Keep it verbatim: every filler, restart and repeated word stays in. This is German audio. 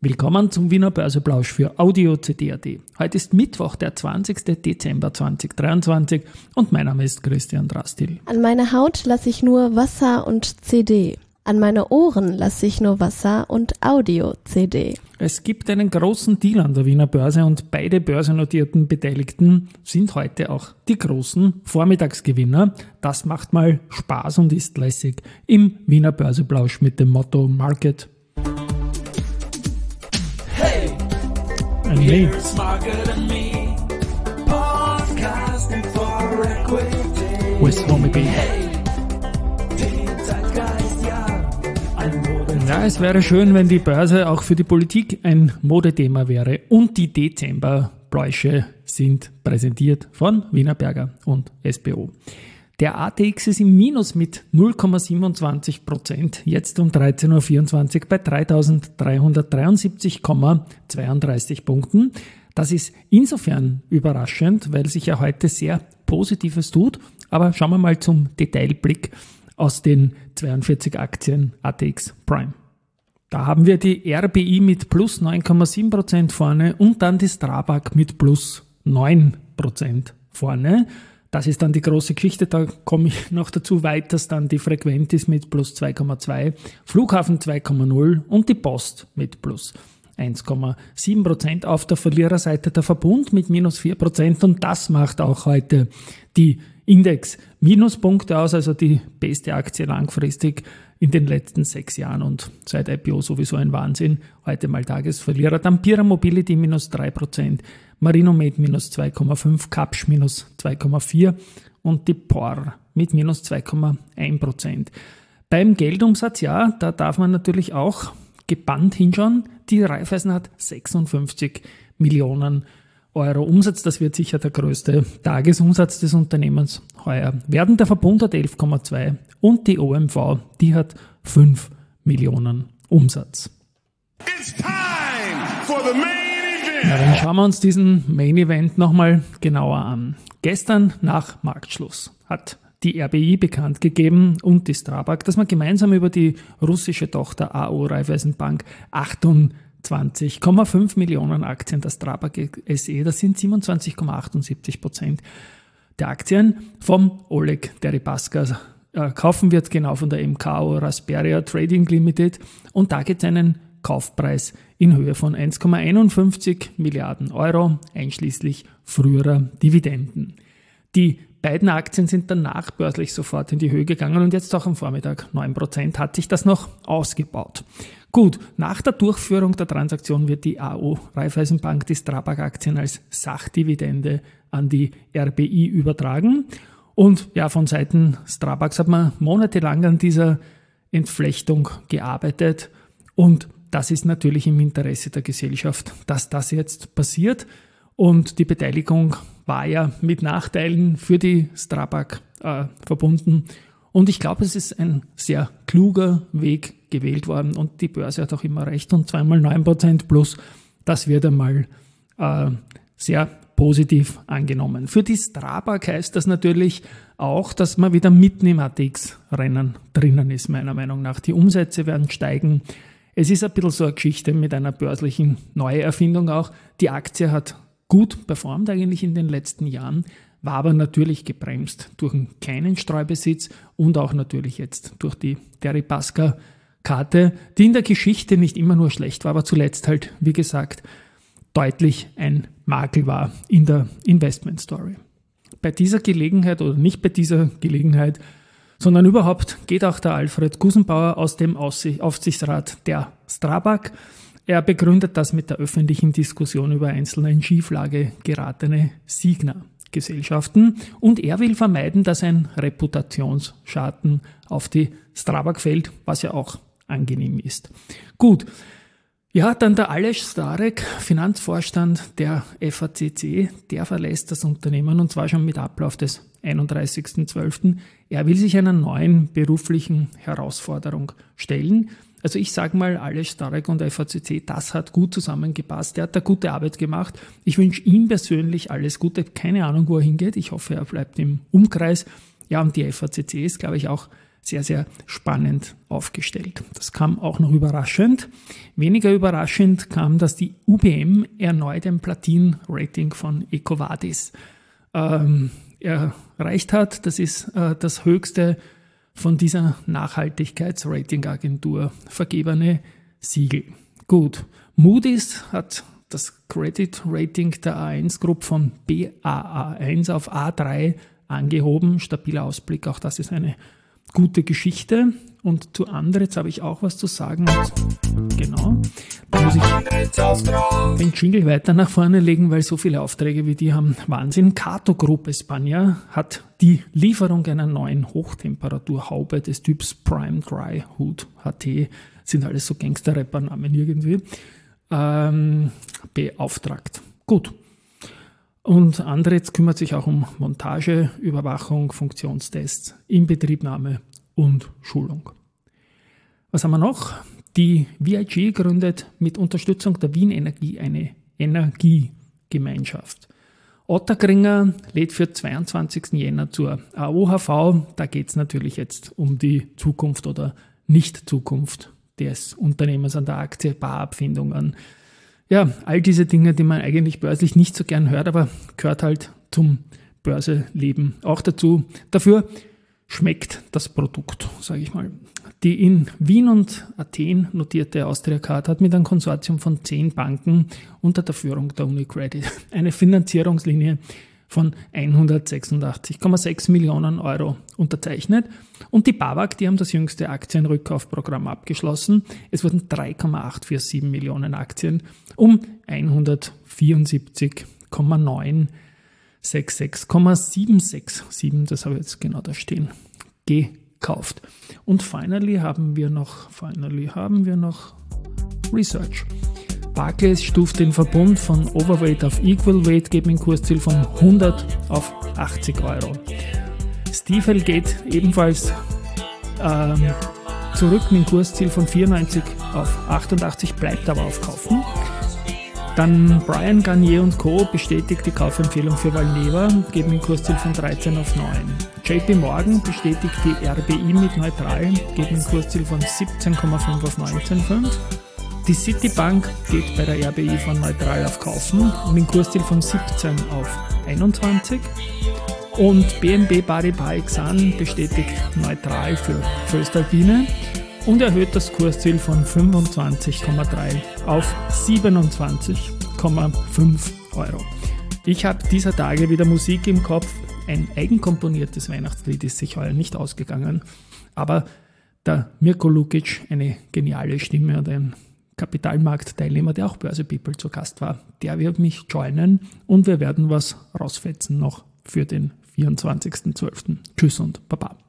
Willkommen zum Wiener Börseplausch für Audio C D punkt A T. Heute ist Mittwoch, der zwanzigster Dezember zweitausenddreiundzwanzig und mein Name ist Christian Drastil. An meine Haut lasse ich nur Wasser und C D. An meine Ohren lasse ich nur Wasser und Audio-C D. Es gibt einen großen Deal an der Wiener Börse und beide börsennotierten Beteiligten sind heute auch die großen Vormittagsgewinner. Das macht mal Spaß und ist lässig im Wiener Börseplausch mit dem Motto Market. Hey, here's Market and Me, podcasting for equity. With Homie B. Hey, die Zeitgeist, ja, ein Mode. Ja, es wäre schön, wenn die Börse auch für die Politik ein Modethema wäre. Und die Dezemberpläusche sind präsentiert von Wienerberger und S B O. Der A T X ist im Minus mit null Komma siebenundzwanzig Prozent, jetzt um dreizehn Uhr vierundzwanzig bei dreitausenddreihundertdreiundsiebzig Komma zweiunddreißig Punkten. Das ist insofern überraschend, weil sich ja heute sehr Positives tut. Aber schauen wir mal zum Detailblick aus den zweiundvierzig Aktien A T X Prime. Da haben wir die R B I mit plus neun Komma sieben Prozent vorne und dann die Strabag mit plus neun Prozent vorne. Das ist dann die große Geschichte, da komme ich noch dazu. Weiters dann die Frequentis mit plus zwei Komma zwei, Flughafen zwei Komma null und die Post mit plus eins Komma sieben Prozent. Auf der Verliererseite der Verbund mit minus vier Prozent und das macht auch heute die Index-Minuspunkte aus, also die beste Aktie langfristig in den letzten sechs Jahren und seit I P O sowieso ein Wahnsinn. Heute mal Tagesverlierer. Dann Pira Mobility minus drei Prozent, Marinomed minus zwei Komma fünf, Kapsch minus zwei Komma vier und die P O R mit minus zwei Komma eins Prozent. Beim Geldumsatz, ja, da darf man natürlich auch gebannt hinschauen. Die Raiffeisen hat sechsundfünfzig Millionen Euro Umsatz. Das wird sicher der größte Tagesumsatz des Unternehmens heuer werden. Der Verbund hat elf Komma zwei und die O M V, die hat fünf Millionen Umsatz. It's time for the main event. Na, dann schauen wir uns diesen Main Event nochmal genauer an. Gestern nach Marktschluss hat die R B I bekannt gegeben und die Strabag, dass man gemeinsam über die russische Tochter A O Raiffeisenbank achtundzwanzig Komma fünf Millionen Aktien der Strabag S E, das sind siebenundzwanzig Komma achtundsiebzig Prozent der Aktien vom Oleg Deripaska äh, kaufen wird, genau von der M K O Rasperia Trading Limited, und da gibt es einen Kaufpreis in Höhe von eins Komma einundfünfzig Milliarden Euro, einschließlich früherer Dividenden. Die beiden Aktien sind danach börslich sofort in die Höhe gegangen und jetzt auch am Vormittag neun Prozent hat sich das noch ausgebaut. Gut, nach der Durchführung der Transaktion wird die A O Raiffeisenbank die Strabag-Aktien als Sachdividende an die R B I übertragen. Und ja, von Seiten Strabags hat man monatelang an dieser Entflechtung gearbeitet und das ist natürlich im Interesse der Gesellschaft, dass das jetzt passiert. Und die Beteiligung war ja mit Nachteilen für die Strabag äh, verbunden. Und ich glaube, es ist ein sehr kluger Weg gewählt worden. Und die Börse hat auch immer recht. Und zweimal neun Prozent plus, das wird einmal äh, sehr positiv angenommen. Für die Strabag heißt das natürlich auch, dass man wieder mitten im A T X-Rennen drinnen ist, meiner Meinung nach. Die Umsätze werden steigen. Es ist ein bisschen so eine Geschichte mit einer börslichen Neuerfindung auch. Die Aktie hat gut performt eigentlich in den letzten Jahren, war aber natürlich gebremst durch einen kleinen Streubesitz und auch natürlich jetzt durch die Deripaska-Karte, die in der Geschichte nicht immer nur schlecht war, aber zuletzt halt, wie gesagt, deutlich ein Makel war in der Investment-Story. Bei dieser Gelegenheit, oder nicht bei dieser Gelegenheit, sondern überhaupt geht auch der Alfred Gusenbauer aus dem Aufsichtsrat der Strabag. Er begründet das mit der öffentlichen Diskussion über einzelne in Schieflage geratene Signa-Gesellschaften und er will vermeiden, dass ein Reputationsschaden auf die Strabag fällt, was ja auch angenehm ist. Gut, ja, dann der Aleš Stárek, Finanzvorstand der F A C C, der verlässt das Unternehmen und zwar schon mit Ablauf des einunddreißigsten zwölften Er will sich einer neuen beruflichen Herausforderung stellen. Also ich sage mal, Aleš Stárek und F A C C, das hat gut zusammengepasst. Er hat da gute Arbeit gemacht. Ich wünsche ihm persönlich alles Gute. Keine Ahnung, wo er hingeht. Ich hoffe, er bleibt im Umkreis. Ja, und die F A C C ist, glaube ich, auch sehr, sehr spannend aufgestellt. Das kam auch noch überraschend. Weniger überraschend kam, dass die U B M erneut ein Platin-Rating von EcoVadis ähm, erreicht hat. Das ist äh, das höchste von dieser Nachhaltigkeitsratingagentur vergebene Siegel. Gut, Moody's hat das Credit Rating der A eins Group von B A A eins auf A drei angehoben. Stabiler Ausblick, auch das ist eine gute Geschichte. Und zu Andritz habe ich auch was zu sagen. Und genau, da muss ich den Jingle weiter nach vorne legen, weil so viele Aufträge wie die haben Wahnsinn. Cato Group España hat die Lieferung einer neuen Hochtemperaturhaube des Typs Prime Dry Hood H T, sind alles so Gangster-Rapper-Namen irgendwie, ähm, beauftragt. Gut. Und Andritz kümmert sich auch um Montage, Überwachung, Funktionstests, Inbetriebnahme und Schulung. Was haben wir noch? Die V I G gründet mit Unterstützung der Wien Energie eine Energiegemeinschaft. Ottakringer lädt für zweiundzwanzigsten Jänner zur A O H V. Da geht es natürlich jetzt um die Zukunft oder Nicht-Zukunft des Unternehmens an der Aktie, Barabfindungen. Ja, all diese Dinge, die man eigentlich börslich nicht so gern hört, aber gehört halt zum Börseleben auch dazu. Dafür schmeckt das Produkt, sage ich mal. Die in Wien und Athen notierte Austriacard hat mit einem Konsortium von zehn Banken unter der Führung der UniCredit eine Finanzierungslinie von hundertsechsundachtzig Komma sechs Millionen Euro unterzeichnet. Und die BAWAG, die haben das jüngste Aktienrückkaufprogramm abgeschlossen. Es wurden drei Komma achthundertsiebenundvierzig Millionen Aktien um hundertvierundsiebzig Komma neunhundertsechsundsechzig Komma siebenhundertsiebenundsechzig, das habe ich jetzt genau da stehen, gekauft. Und finally haben wir noch, finally haben wir noch Research. Barclays stuft den Verbund von Overweight auf Equal Weight, geben ein Kursziel von hundert auf achtzig Euro. Stifel geht ebenfalls ähm, zurück mit dem Kursziel von vierundneunzig auf achtundachtzig, bleibt aber auf Kaufen. Dann Bryan Garnier und Co. bestätigt die Kaufempfehlung für Valneva, geben ein Kursziel von dreizehn auf neun. J P Morgan bestätigt die R B I mit neutral, geben ein Kursziel von siebzehn Komma fünf auf neunzehn Komma fünf. Die Citibank geht bei der R B I von neutral auf Kaufen mit einem Kursziel von siebzehn auf einundzwanzig. Und B N P Paribas Exane bestätigt neutral für Voestalpine und erhöht das Kursziel von fünfundzwanzig Komma drei auf siebenundzwanzig Komma fünf Euro. Ich habe dieser Tage wieder Musik im Kopf. Ein eigenkomponiertes Weihnachtslied ist sich heuer nicht ausgegangen, aber der Mirko Lukic, eine geniale Stimme und ein Kapitalmarktteilnehmer, der auch Börse People zu Gast war, der wird mich joinen und wir werden was rausfetzen noch für den vierundzwanzigsten zwölften Tschüss und Baba.